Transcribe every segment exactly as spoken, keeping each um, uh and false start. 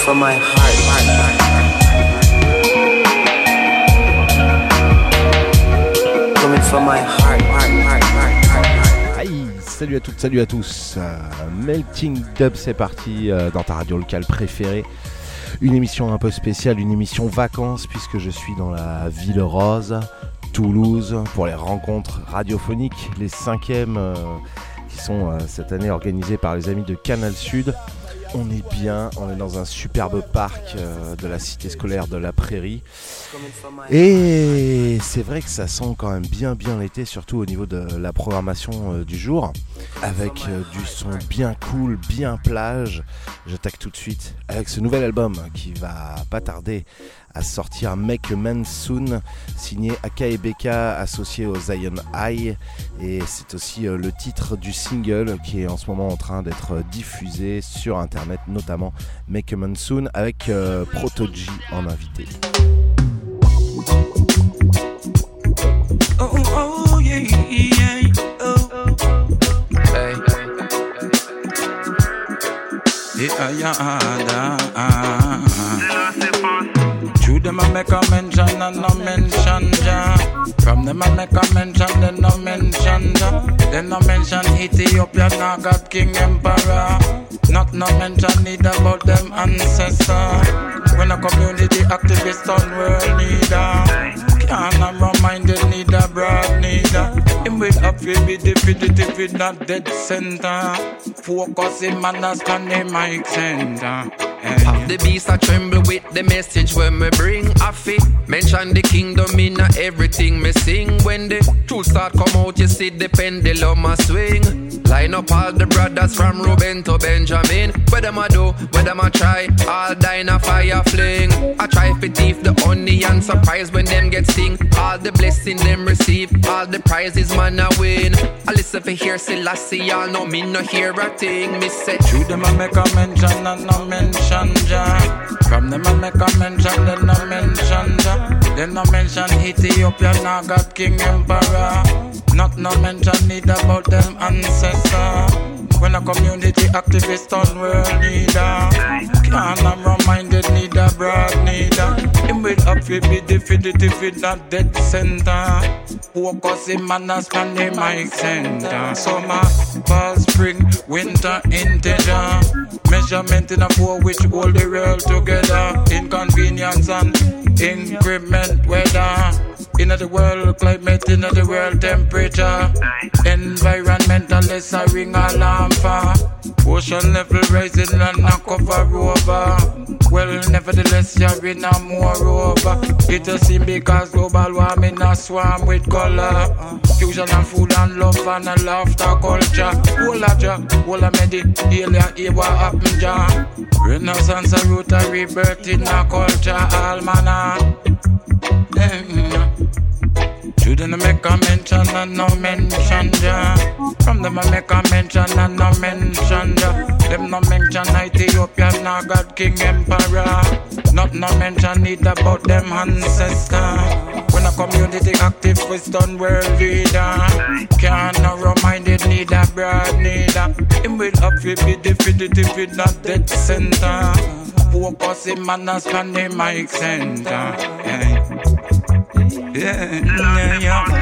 from my heart. Coming from my heart. Aïe, salut à toutes, salut à tous. Euh, Melting Dub, c'est parti euh, dans ta radio locale préférée. Une émission un peu spéciale, une émission vacances, puisque je suis dans la ville rose, Toulouse, pour les rencontres radiophoniques, les cinquièmes euh, qui sont euh, cette année organisées par les amis de Canal Sud. On est bien, on est dans un superbe parc euh, de la cité scolaire de la Prairie. Et c'est vrai que ça sent quand même bien bien l'été, surtout au niveau de la programmation euh, du jour. Avec euh, du son bien cool, bien plage. J'attaque tout de suite avec ce nouvel album qui va pas tarder à sortir, Make a Man Soon, signé Aka et Beka, associé au Zion High. Et c'est aussi euh, le titre du single qui est en ce moment en train d'être diffusé sur internet, notamment Make a Man Soon, avec euh, Proto G en invité. Oh, oh, yeah, yeah, oh. Hey. Yeah, yeah, yeah. To them I make a mention and no mention ja. From them I make a mention, then no mention ja. Then no mention Ethiopia, now God King Emperor. Not no mention need about them ancestors. When a community activist on world leader, can't remind the need a broad neither. Him will have to be definitive in that dead center. Focus him and understand the mic center. Half the beast I tremble with the message when me bring a fit. Mention the kingdom in everything me sing. When the truth start come out, you see the pendulum a swing. Line up all the brothers from Reuben to Benjamin. Where them a do, where them a try, all die in a fire fling. I try to thief the honey and surprise when them get sting. All the blessing them receive, all the prizes man a win. I listen for hear Selassie, y'all know me no hear a thing. Me say, to them I make a mention and no mention ja. From them I make a mention, then no mention ja. Then no mention Ethiopia, now got King Emperor. Not no mention need about them ancestors. When a community activist on world leader, can't reminded need a broad neither. Him will have to be definitive in that dead center. Focus him and understand the mic center. Summer, fall, spring, winter, integer. Measurement in a four which hold the world together. Inconvenience and increment weather. In the world climate, in the world temperature. Environmentalist a ring alarm for. Ocean level rising and a cover over. Well, nevertheless, you're in a moreover. It a seem because global warming a swarm with color. Fusion and food and love and a laughter culture. Whole a ja, whole a medi, heal ya, hear what happen ja. Renaissance a root a rebirth in a culture, all manner. Shouldn't make a mention and no mention ja. From them I make a mention and no mention ja. Them no mention Ethiopia, now God King Emperor. Not no mention need about them ancestors. When a community activist on world leader, can't no reminded need a broad neither. Him will have to be definitive in that dead center. Focus him and understand the mic center. Yeah. Yeah, yeah,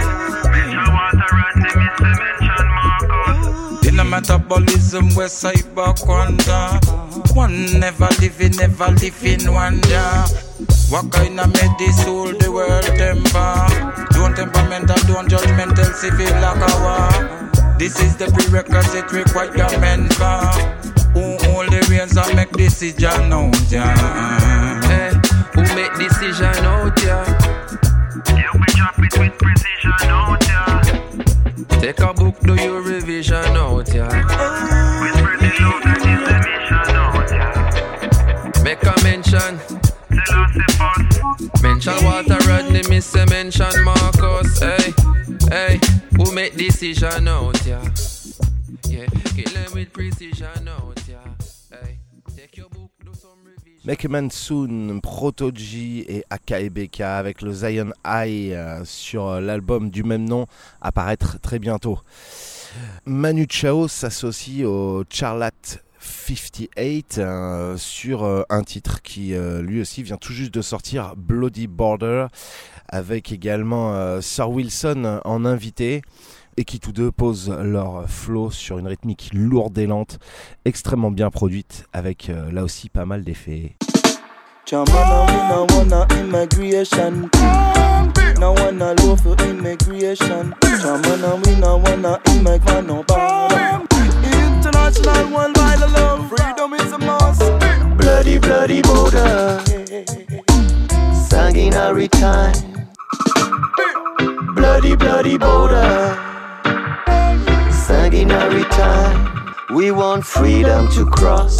yeah. In a metabolism where cyber quanta. One never living, never living wonder. What kind of medicine the world temper? Don't temperamental, don't judgmental, civil like a war. This is the prerequisite requirement for who only reigns and make decision out, yeah. Hey, who make decision out, yeah. Yeah, we drop it with precision out, yeah. Take a book, do your revision out, yeah. With precision out, that is the mission out, yeah. Make a mention. Selassie first. Mention Walter Rodney, me say mention Marcus. Hey, hey, who make decision out, yeah. Yeah, kill them with precision out, yeah. Hey, take your book, do some revision. Make a Man Soon, Proto G et Aka et Beka avec le Zion High euh, sur l'album du même nom à paraître très bientôt. Manu Chao s'associe au Charlotte cinquante-huit euh, sur euh, un titre qui euh, lui aussi vient tout juste de sortir, Bloody Border, avec également euh, Sir Wilson en invité, et qui tous deux posent leur flow sur une rythmique lourde et lente, extrêmement bien produite, avec euh, là aussi pas mal d'effets. Jamana, we no wanna immigration. No wanna low for immigration. Jamana, we no wanna immigration. No border. International worldwide love. Freedom is a must. Bloody, bloody border. Sanguinary time. Bloody, bloody border. Sanguinary time. We want freedom to cross.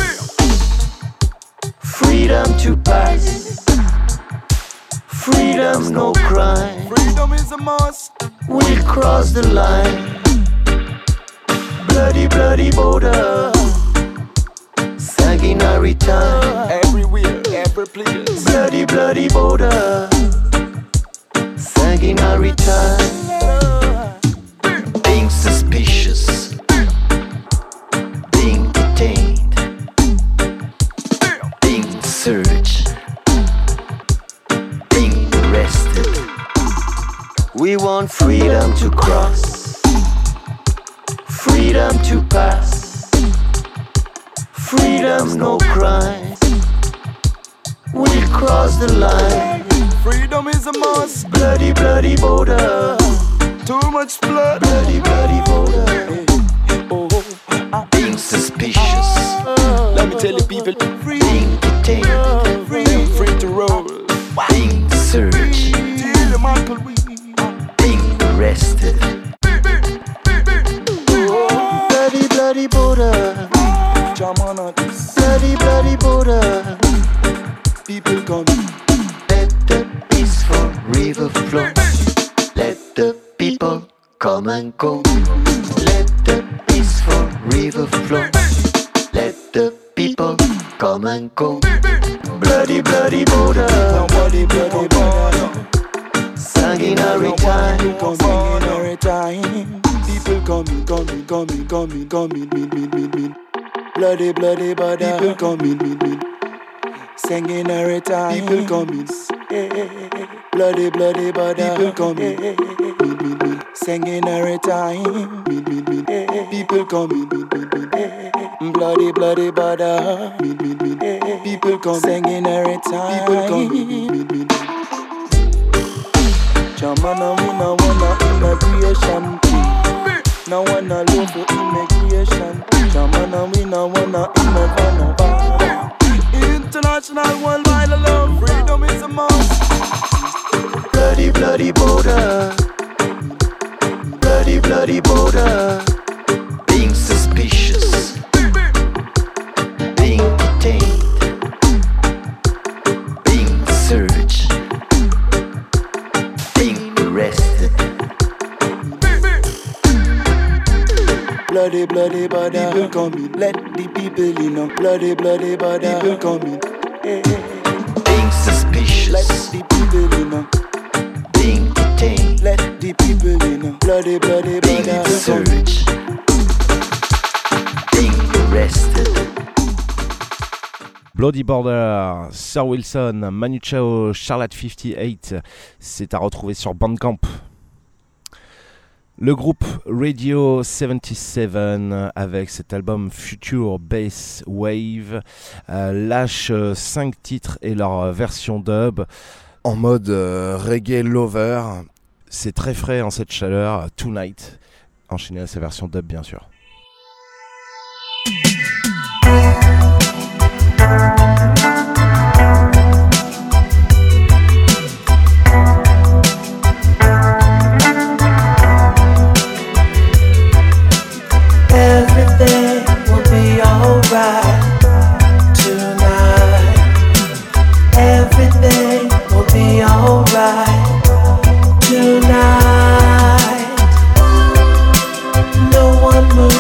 Freedom to pass. Freedom, no crime. Freedom is a must. We'll cross the line. Bloody, bloody border. Sanguinary time. Everywhere, every place. Bloody, bloody border. Sanguinary time. Being suspicious. Being detained. Search, being arrested. We want freedom to cross, freedom to pass, freedom, no crime. We'll cross the line. Freedom is a must. Bloody, bloody border. Too much blood. Bloody, bloody border. Oh, oh, being suspicious. Let me tell you, people. Being detained. Free, free to roll. Being searched. Being arrested. Oh, bloody, bloody border. Bloody, bloody border. People come. Let the peaceful river flow. Let the people come and go. Let the peaceful river flow. Let the people come and go. Bloody, bloody border. Bloody, bloody border. Sanguinary time. Sanguinary time. People coming, coming, coming, coming, coming, mean, mean, mean, mean. Bloody, bloody border. People coming, mean, mean. Sanguinary time. People coming. Bloody, bloody border. People coming. Mean, mean, mean. Sanguinary time. Mean, mean, mean. People coming. Mean, mean, mean. Bloody, bloody border. Mean, mean, mean. People come. Sanguinary time. People come. Mean, mean, mean. Jamana, we no wanna immigration. No wanna low for immigration. Jamana, we no wanna immigration. International worldwide love. Freedom is a must. Bloody, bloody border. Bloody, bloody border. Being suspicious. Being detained. Being searched. Being arrested. Bloody, bloody border. People coming. Let the people in. Bloody, bloody border. People coming. Being suspicious. Let the people in. Being detained. Let the people in. Bloody, bloody border. Being searched. Being arrested. Bloody Border, Sir Wilson, Manu Chao, Charlotte cinquante-huit, c'est à retrouver sur Bandcamp. Le groupe Radio soixante-dix-sept, avec cet album Future Bass Wave, euh, lâche cinq titres et leur version dub en mode euh, reggae lover. C'est très frais en cette chaleur. Tonight, enchaîné à sa version dub bien sûr. Everything will be alright tonight. Everything will be alright tonight. No one moves.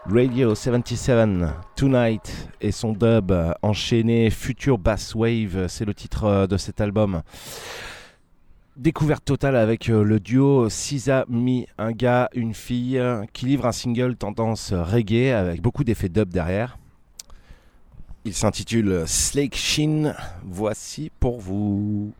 Radio soixante-dix-sept Tonight et son dub enchaîné Future Bass Wave, c'est le titre de cet album. Découverte totale avec le duo Sisa Mi, un gars, une fille qui livre un single tendance reggae avec beaucoup d'effets dub derrière. Il s'intitule Slake Shin, voici pour vous.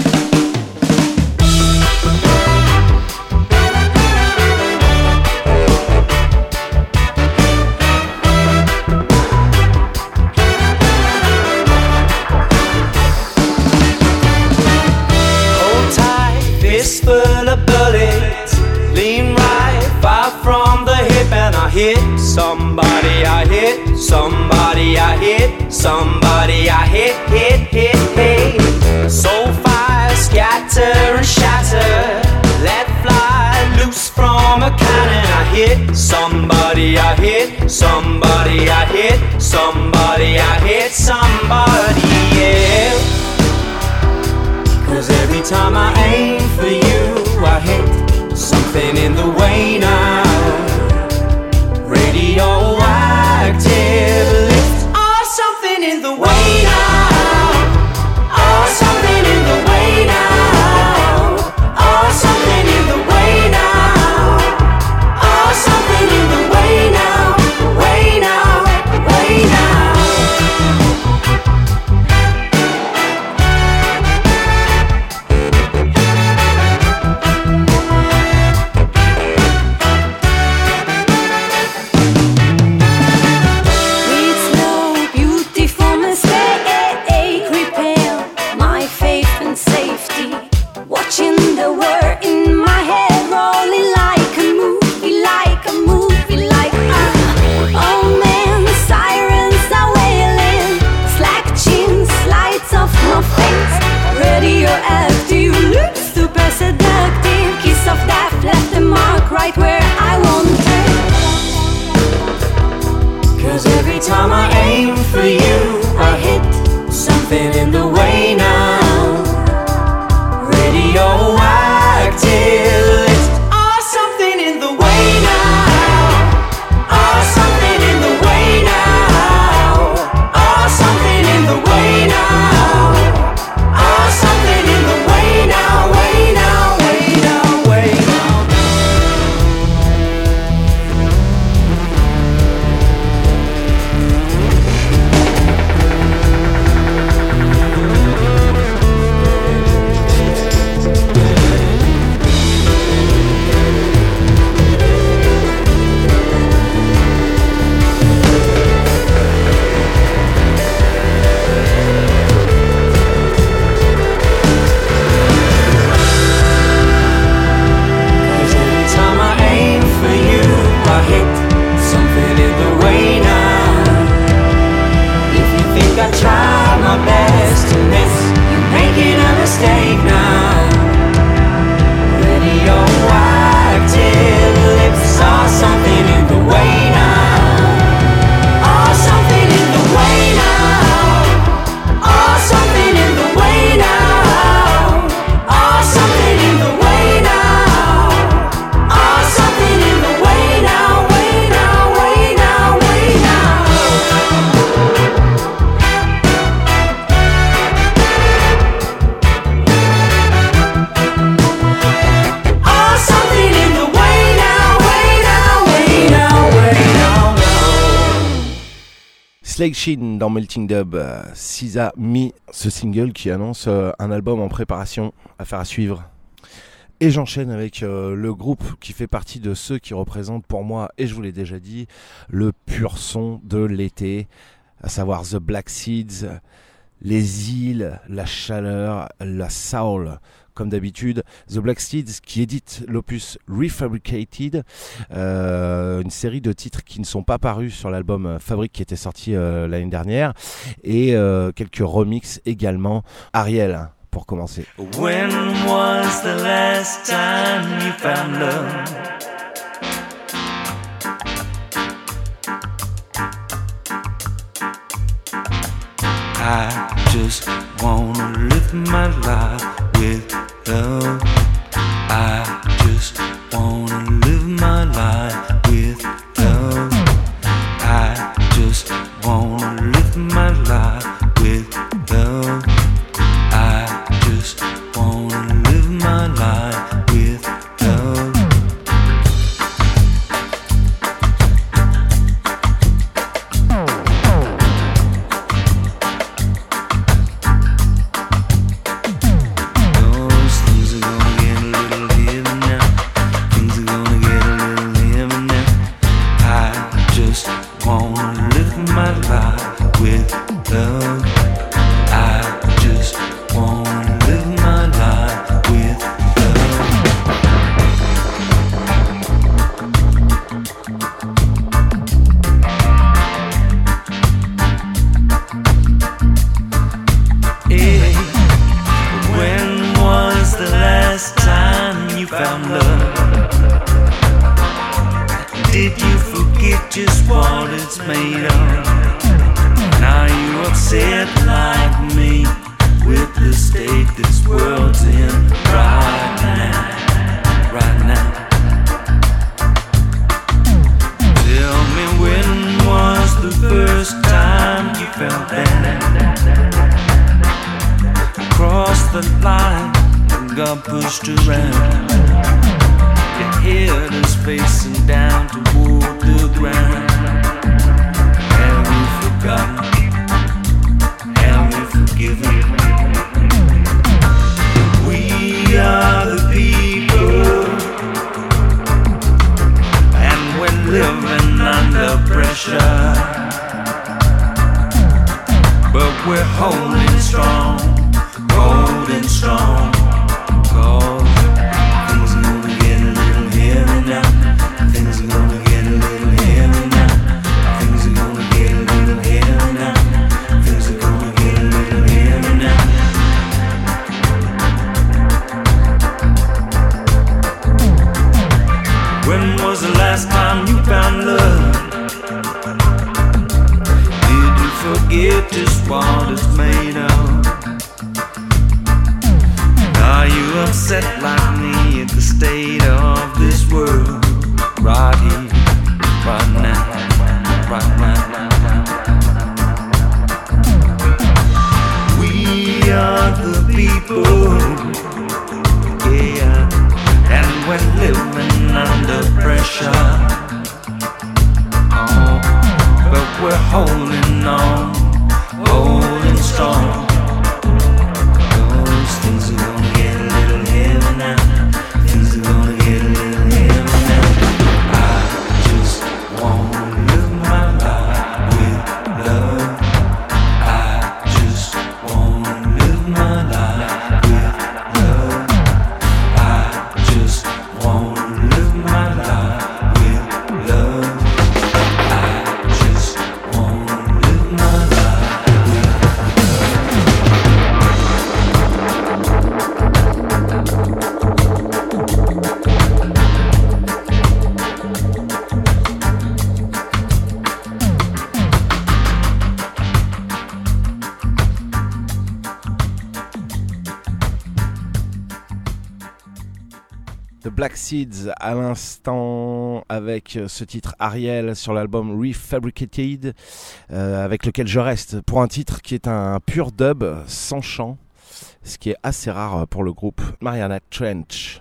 Full of bullets, lean right far from the hip, and I hit somebody, I hit somebody, I hit somebody, I hit, hit, hit, hit. So fire, scatter and shatter, let fly loose from a cannon. I hit somebody, I hit somebody, I hit somebody, I hit somebody, yeah. 'Cause every time I aim for you, I hit something in the way now. Radioactive lift. Oh, something in the way now. Oh, something in the way now. Oh, something in the way now. Oh, something in the way now. Way now, way now. Right where I wanted. 'Cause every time I aim for you, I hit something in the way now. Radioactive lift. Oh, something in the way now. Oh, something in the way now. Oh, something in the way now. Oh, something in the way now. Way now, way now, way now. Slake Shin dans Melting Dub, euh, Sisa Mi, ce single qui annonce euh, un album en préparation, affaire à suivre. Et j'enchaîne avec euh, le groupe qui fait partie de ceux qui représentent pour moi, et je vous l'ai déjà dit, le pur son de l'été, à savoir The Black Seeds, les îles, la chaleur, la soul. Comme d'habitude, The Black Seeds qui édite l'opus Refabricated, euh, une série de titres qui ne sont pas parus sur l'album Fabric qui était sorti euh, l'année dernière, et euh, quelques remixes également. Ariel, pour commencer. When was the last time you found love? I just wanna live my life with love. I just wanna live my life with love. just what it's made of. Now you upset like me with the state this world's in right now, right now. Tell me, when was the first time you felt that? Crossed the line and got pushed around. Your head is facing down toward the ground. Have you forgotten? Have you forgiven? We are the people, and we're living under pressure, but we're holding strong, holding strong. Cause things are gonna get a little heavy now. Things are gonna get a little heavy now. Things are gonna get a little heavy now. Things are gonna get a little heavy now. When was the last time you found love? Did you forget just what it's made of? Are you upset like me at the state of this world? Right here, right now, right now. We are the people, yeah, and we're living under pressure. Oh, but we're holding on, holding strong. Those things are gonna get a little heavy now. Things are gonna get a little heavy now. I just wanna live my life with love. I just wanna live my life with love. I just wanna live my life with love. I just wanna live my life with love. The Black Seeds à l'instant avec ce titre Ariel sur l'album Refabricated, euh, avec lequel je reste pour un titre qui est un pur dub sans chant, ce qui est assez rare pour le groupe Mariana Trench.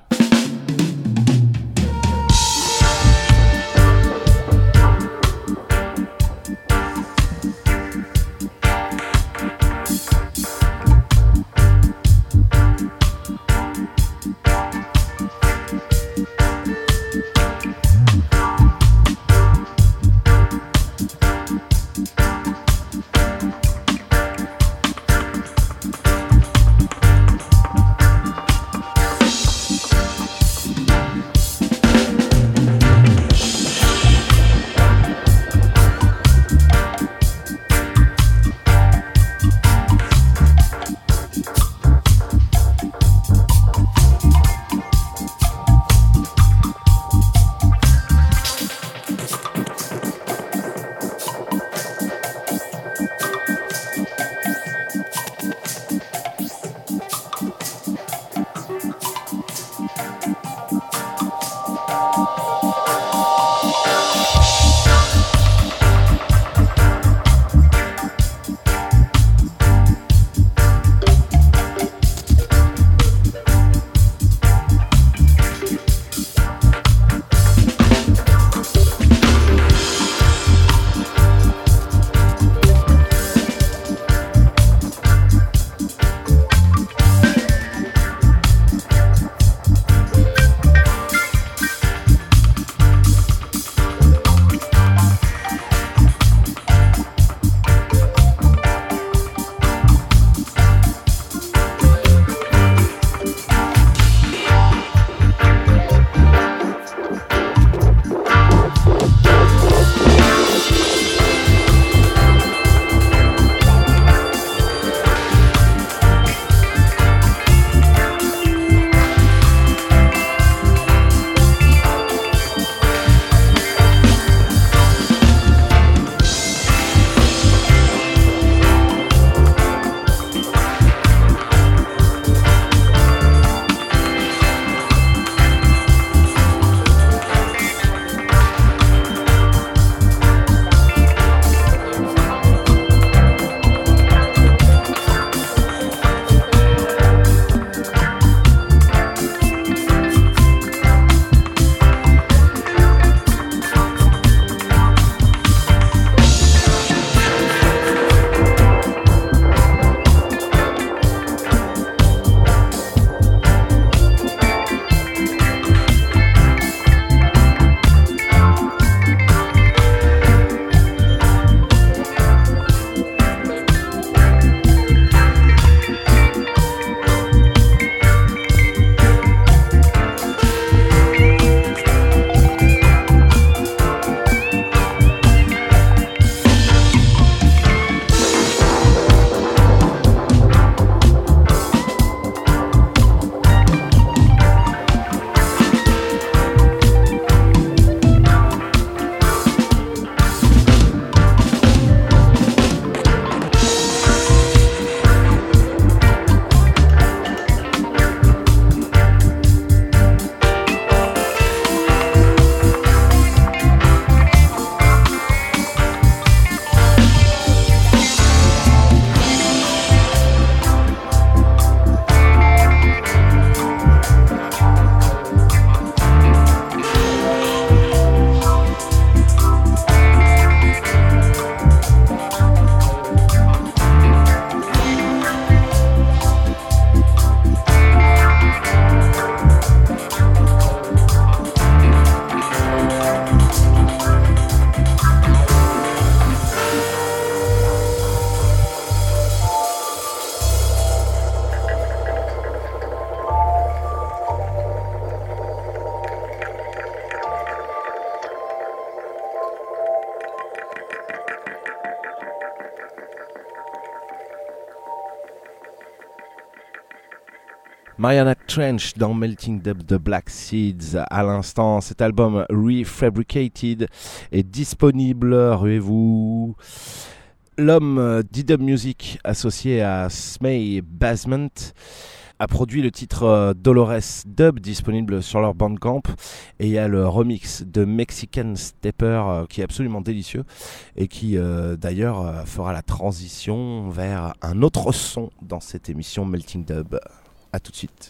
Mariana Trench dans Melting Dub de Black Seeds. À l'instant, cet album Refabricated est disponible, ruez-vous. L'homme D-Dub Music, associé à Smay Basement, a produit le titre Dolores Dub, disponible sur leur Bandcamp, et il y a le remix de Mexican Stepper qui est absolument délicieux et qui euh, d'ailleurs fera la transition vers un autre son dans cette émission Melting Dub. A tout de suite.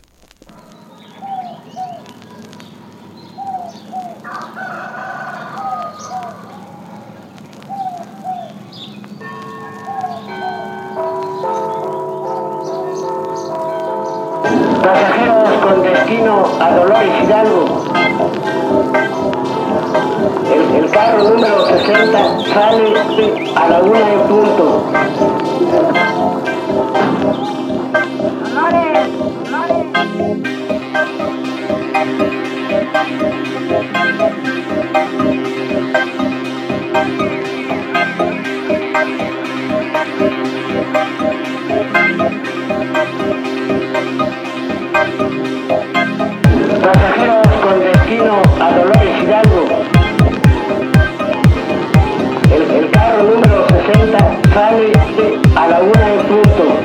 Pasajeros con destino a Dolores Hidalgo. El, el carro número sesenta sale a la una en punto. Dolores, Dolores. Pasajeros con destino a Dolores Hidalgo. El, el carro número sesenta sale a la una en punto.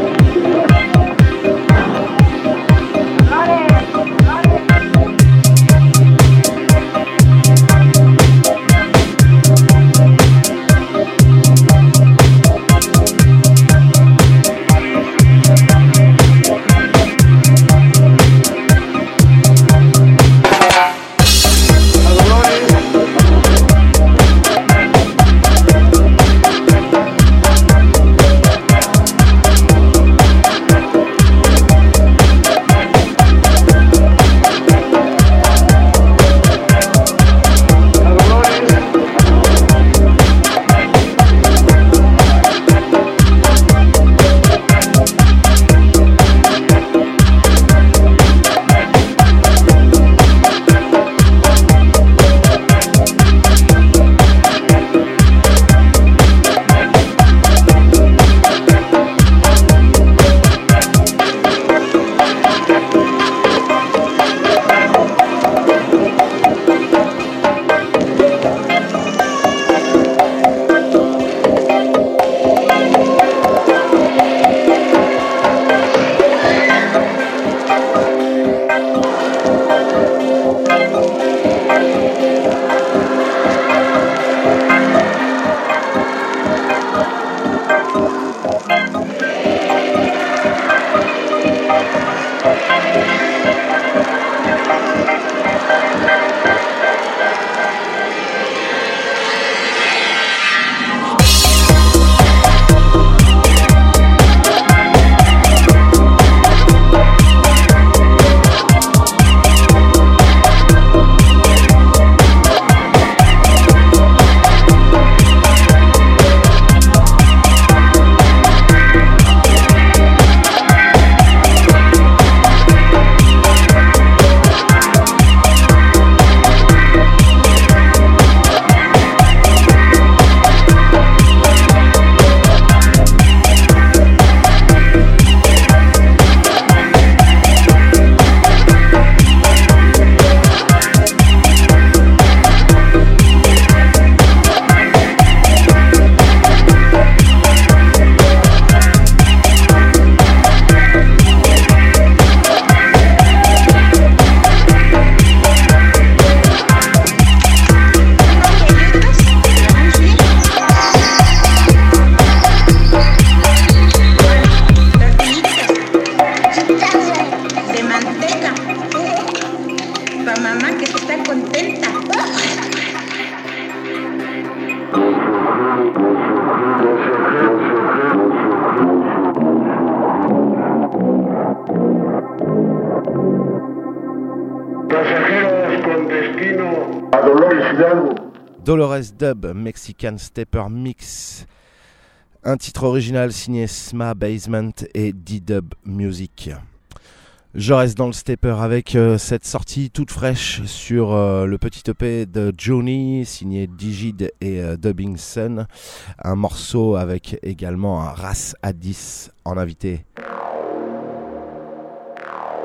Dolores Dub, Mexican Stepper Mix, un titre original signé Smay Basement et D-Dub Music. Je reste dans le stepper avec euh, cette sortie toute fraîche sur euh, le petit E P de Johnny, signé Digid et euh, Dubbing Sun, un morceau avec également un Ras Addis en invité.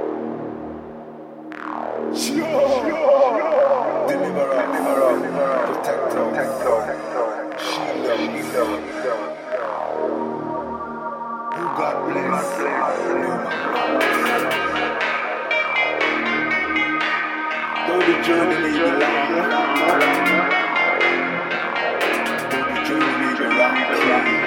Though the journey may be long, though the journey may be rocky,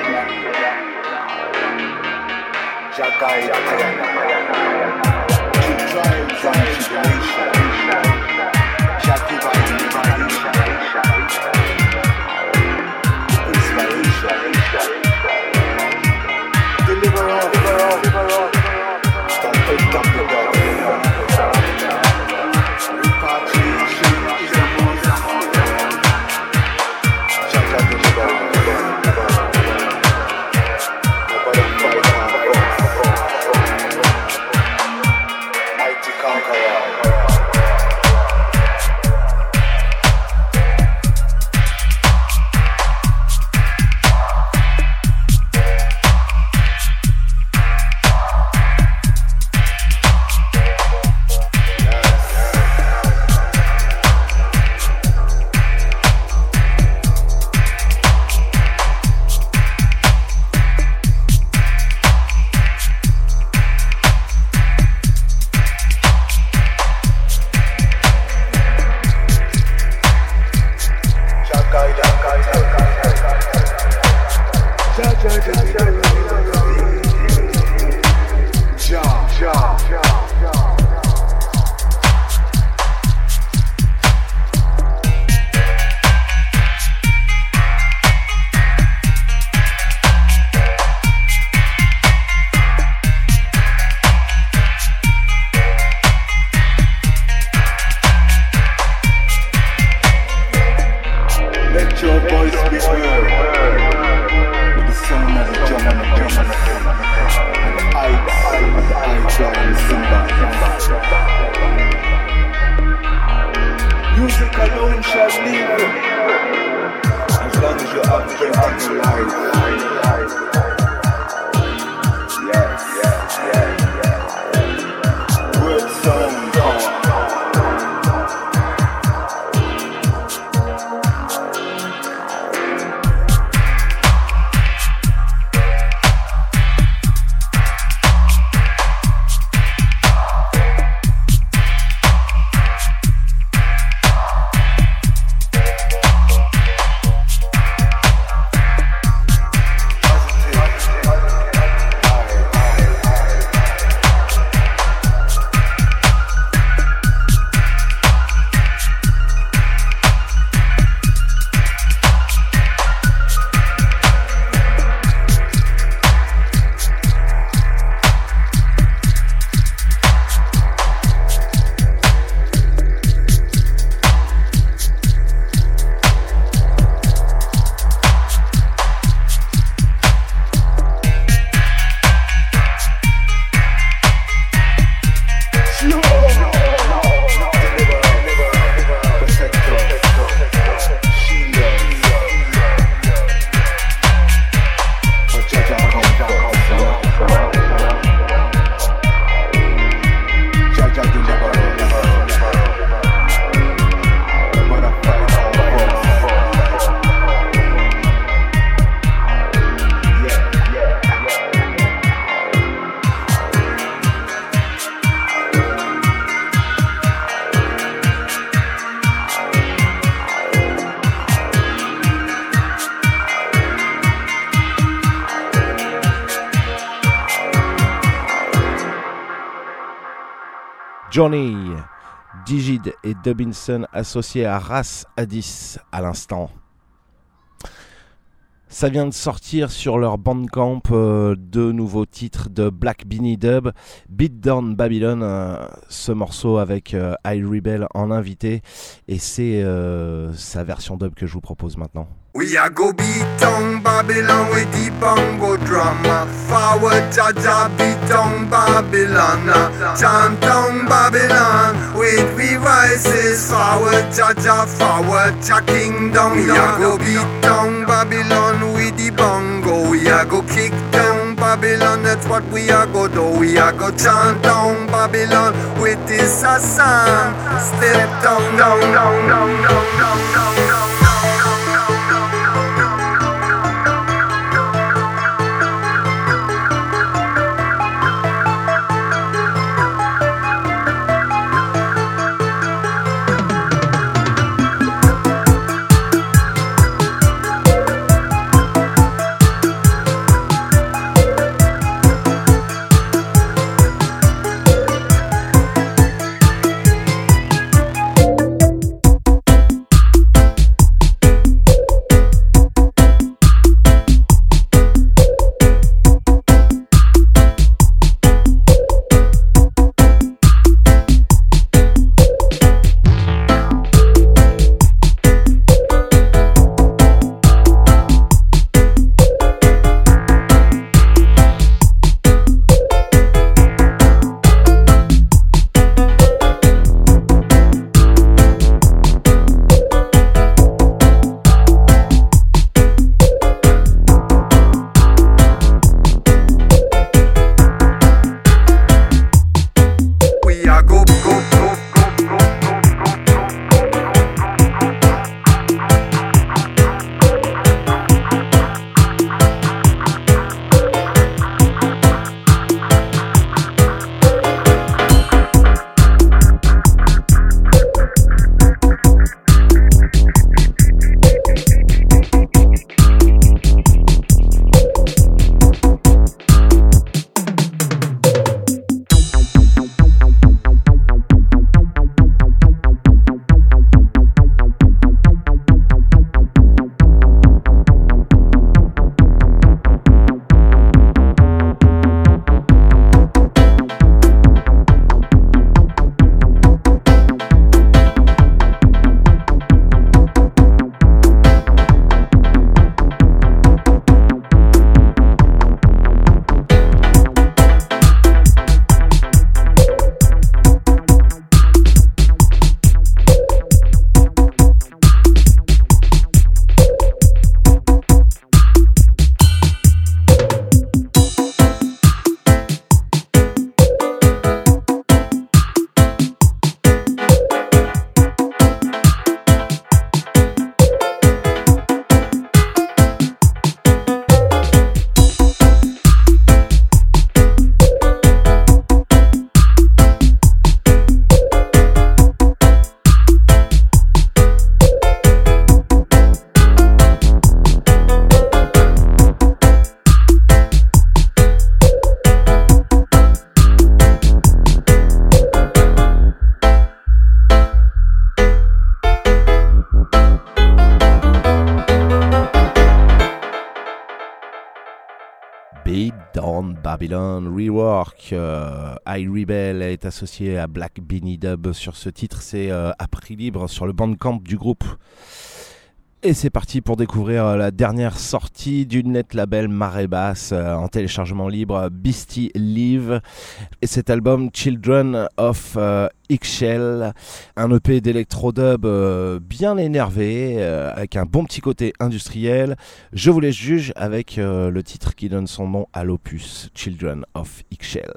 Jah guide us through trials and tribulation. Jah give us inspiration, deliver us, deliver us, from faith of the dark. Johnny, Digid et Dubinson associés à Ras Addis à l'instant. Ça vient de sortir sur leur Bandcamp euh, deux nouveaux titres de Black Beanie Dub, Beat Down Babylon, euh, ce morceau avec euh, I Rebel en invité, et c'est euh, sa version dub que je vous propose maintenant. We a go beat down Babylon with the bongo drama. Forward Jaja beat down Babylon. Chant down Babylon with we voices. Forward Jaja, forward Jah kingdom. We a go beat down Babylon with the bongo. We a go kick down Babylon. That's what we a go do. We a go chant down Babylon with this a song. Step down, down, down, down, down, down, down, down. Down Babylon Rework. Euh, I Rebel est associé à Black Beanie Dub sur ce titre. C'est euh, à prix libre sur le Bandcamp du groupe. Et c'est parti pour découvrir la dernière sortie du net label Marée Basse euh, en téléchargement libre, Beastie Live. Et cet album Children of euh, Ixchel, un E P d'électro-dub euh, bien énervé, euh, avec un bon petit côté industriel. Je vous laisse juger avec euh, le titre qui donne son nom à l'opus, Children of Ixchel.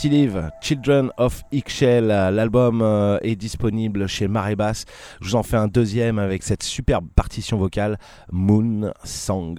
Steve, Children of Ixchel. L'album euh, est disponible chez Marée Basse. Je vous en fais un deuxième avec cette superbe partition vocale, Moon Song.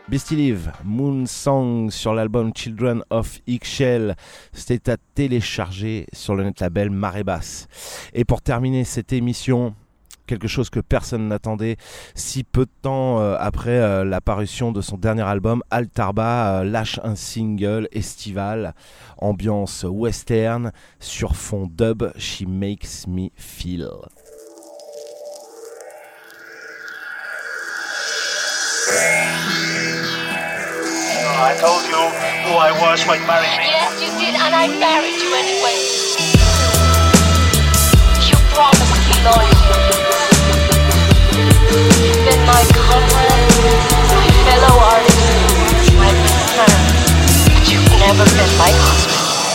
Beastie Live, Moon Song sur l'album Children of Ixchel. C'était à télécharger sur le net label Marée Basse. Et pour terminer cette émission, quelque chose que personne n'attendait, si peu de temps euh, après euh, la parution de son dernier album, Altarba euh, lâche un single estival, ambiance western, sur fond dub, She Makes Me Feel. I told you who I was when married me. Yes, you did, and I married you anyway. You promised to be loyal. You've been my comrade, my fellow artist, my best friend, but you've never been my husband.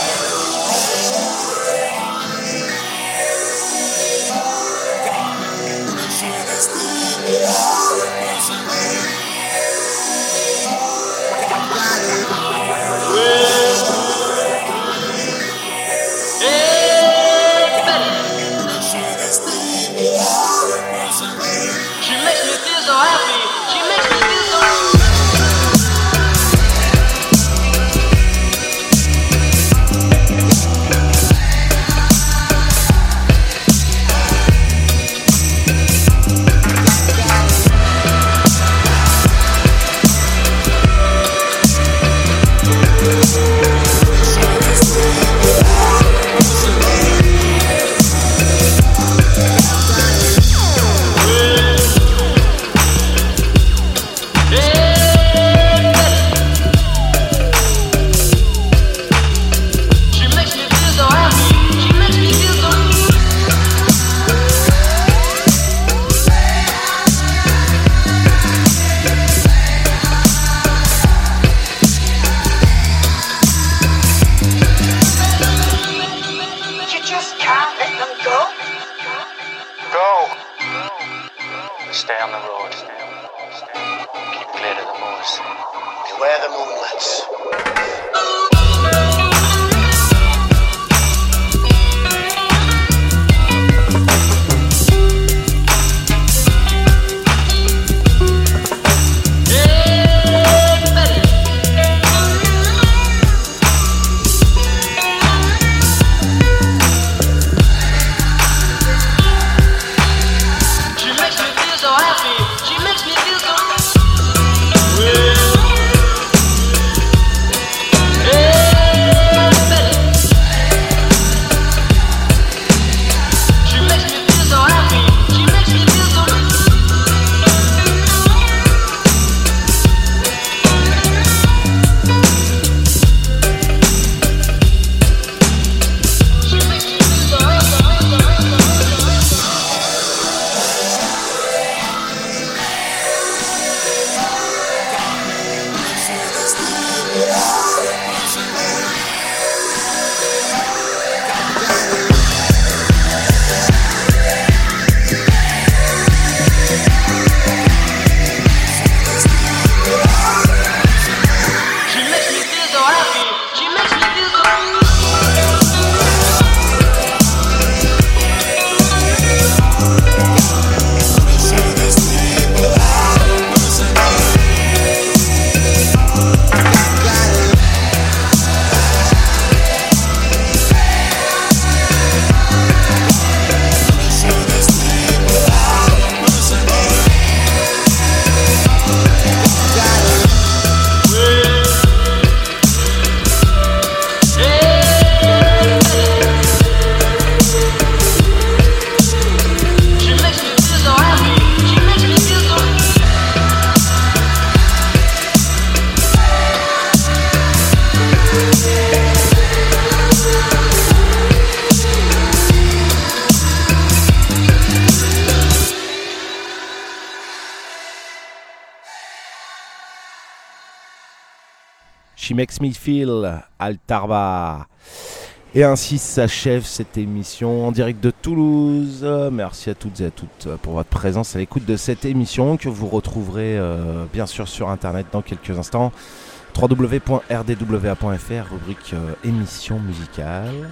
She Makes Me Feel, Altarba. Et ainsi s'achève cette émission en direct de Toulouse. Merci à toutes et à toutes pour votre présence à l'écoute de cette émission que vous retrouverez euh, bien sûr sur internet dans quelques instants. w w w point r d w a point f r, rubrique euh, émission musicale.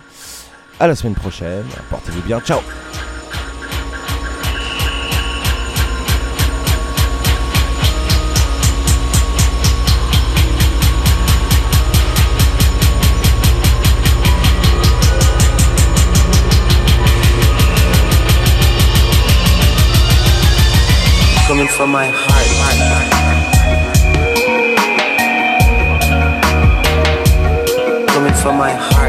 À la semaine prochaine, portez-vous bien, ciao. my heart. Coming from my heart.